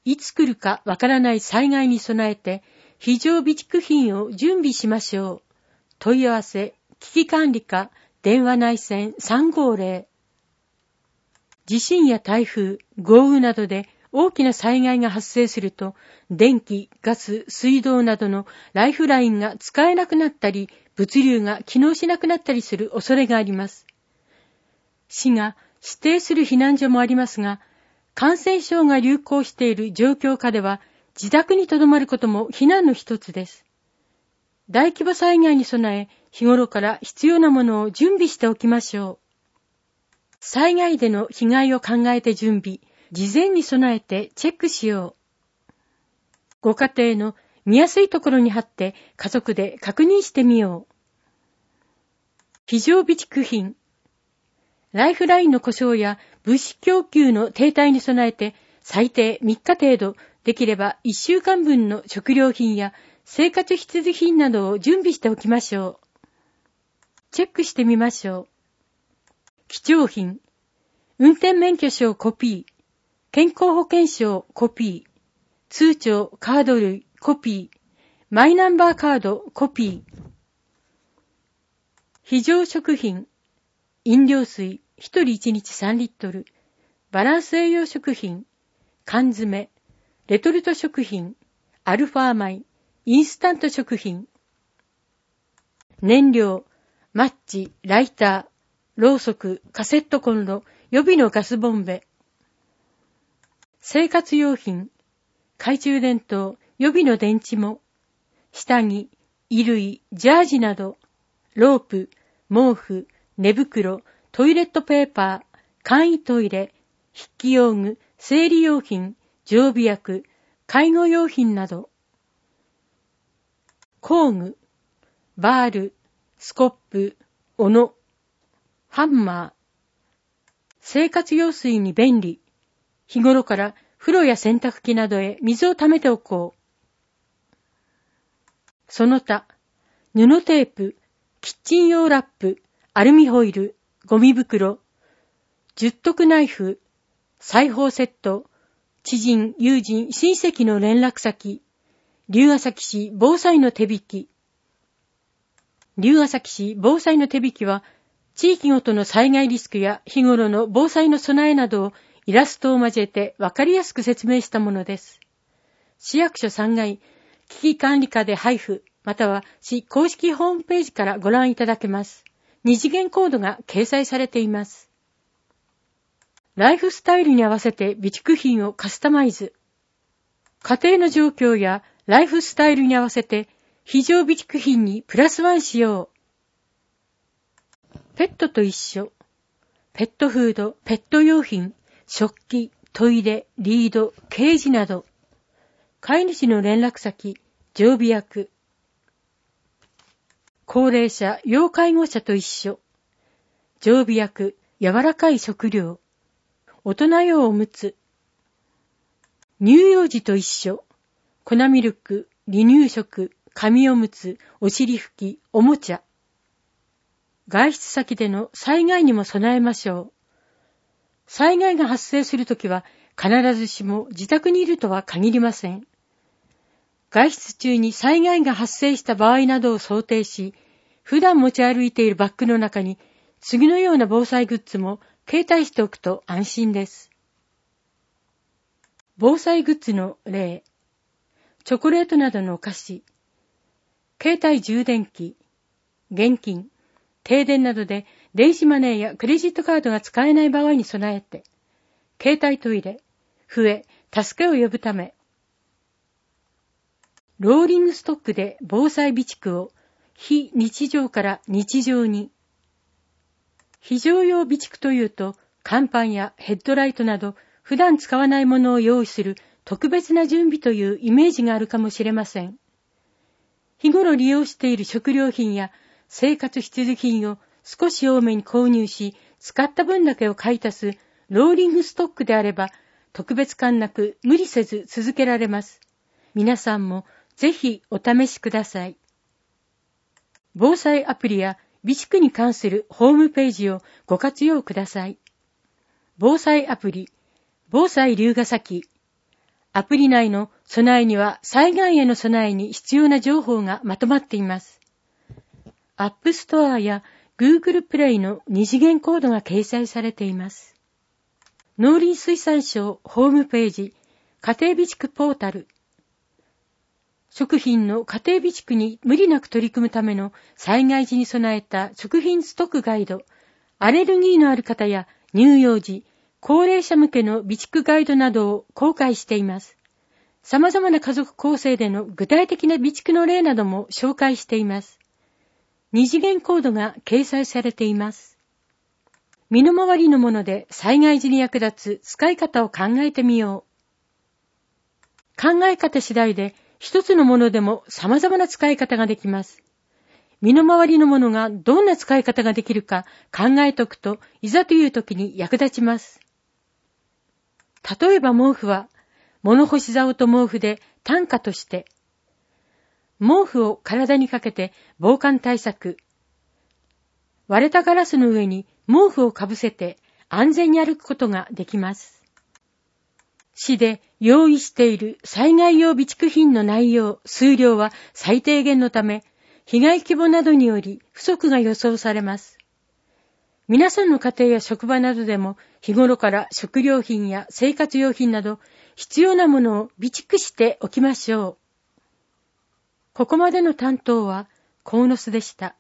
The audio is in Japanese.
いつ来るかわからない災害に備えて非常備蓄品を準備しましょう。問い合わせ、危機管理課、電話内線350。地震や台風、豪雨などで大きな災害が発生すると、電気、ガス、水道などのライフラインが使えなくなったり、物流が機能しなくなったりする恐れがあります。市が指定する避難所もありますが、感染症が流行している状況下では、自宅に留まることも避難の一つです。大規模災害に備え、日頃から必要なものを準備しておきましょう。災害での被害を考えて準備、事前に備えてチェックしよう。ご家庭の見やすいところに貼って家族で確認してみよう。非常備蓄品。ライフラインの故障や物資供給の停滞に備えて最低3日程度、できれば1週間分の食料品や生活必需品などを準備しておきましょう。チェックしてみましょう。貴重品。運転免許証コピー。健康保険証コピー。通帳カード類コピー。マイナンバーカードコピー。非常食品。飲料水1人1日3リットル。バランス栄養食品。缶詰。レトルト食品。アルファ米。インスタント食品。燃料。マッチ、ライター、ろうそく、カセットコンロ、予備のガスボンベ。生活用品。懐中電灯、予備の電池も。下着、衣類、ジャージなど。ロープ、毛布、寝袋、トイレットペーパー、簡易トイレ、筆記用具、生理用品、常備薬、介護用品など。工具、バール、スコップ、斧、ハンマー。生活用水に便利。日頃から風呂や洗濯機などへ水を溜めておこう。その他、布テープ、キッチン用ラップ、アルミホイル、ゴミ袋、十徳ナイフ、裁縫セット、知人、友人、親戚の連絡先、龍ケ崎市防災の手引き。龍ケ崎市防災の手引きは、地域ごとの災害リスクや日頃の防災の備えなどをイラストを交えてわかりやすく説明したものです。市役所3階、危機管理課で配布、または市公式ホームページからご覧いただけます。二次元コードが掲載されています。ライフスタイルに合わせて備蓄品をカスタマイズ。家庭の状況やライフスタイルに合わせて非常備蓄品にプラスワンしよう。ペットと一緒。ペットフード、ペット用品、食器、トイレ、リード、ケージなど。飼い主の連絡先、常備薬。高齢者、要介護者と一緒。常備薬、柔らかい食料。大人用おむつ。乳幼児と一緒。粉ミルク、離乳食、紙おむつ、お尻拭き、おもちゃ。外出先での災害にも備えましょう。災害が発生するときは必ずしも自宅にいるとは限りません。外出中に災害が発生した場合などを想定し、普段持ち歩いているバッグの中に次のような防災グッズも携帯しておくと安心です。防災グッズの例。チョコレートなどのお菓子。携帯充電器。現金。停電などで電子マネーやクレジットカードが使えない場合に備えて、携帯トイレ、笛、助けを呼ぶため、ローリングストックで防災備蓄を非日常から日常に。非常用備蓄というと、乾パンやヘッドライトなど普段使わないものを用意する特別な準備というイメージがあるかもしれません。日頃利用している食料品や生活必需品を少し多めに購入し、使った分だけを買い足すローリングストックであれば、特別感なく無理せず続けられます。皆さんもぜひお試しください。防災アプリや備蓄に関するホームページをご活用ください。防災アプリ、防災龍ケ崎、 アプリ内の備えには災害への備えに必要な情報がまとまっています。App Store や Google Play の二次元コードが掲載されています。農林水産省ホームページ、家庭備蓄ポータル。食品の家庭備蓄に無理なく取り組むための災害時に備えた食品ストックガイド、アレルギーのある方や乳幼児、高齢者向けの備蓄ガイドなどを公開しています。様々な家族構成での具体的な備蓄の例なども紹介しています。二次元コードが掲載されています。身の回りのもので災害時に役立つ使い方を考えてみよう。考え方次第で一つのものでも様々な使い方ができます。身の回りのものがどんな使い方ができるか考えておくと、いざという時に役立ちます。例えば毛布は、物干し竿と毛布で単価として、毛布を体にかけて防寒対策、割れたガラスの上に毛布をかぶせて安全に歩くことができます。市で用意している災害用備蓄品の内容、数量は最低限のため、被害規模などにより不足が予想されます。皆さんの家庭や職場などでも日頃から食料品や生活用品など必要なものを備蓄しておきましょう。ここまでの担当は鴻巣でした。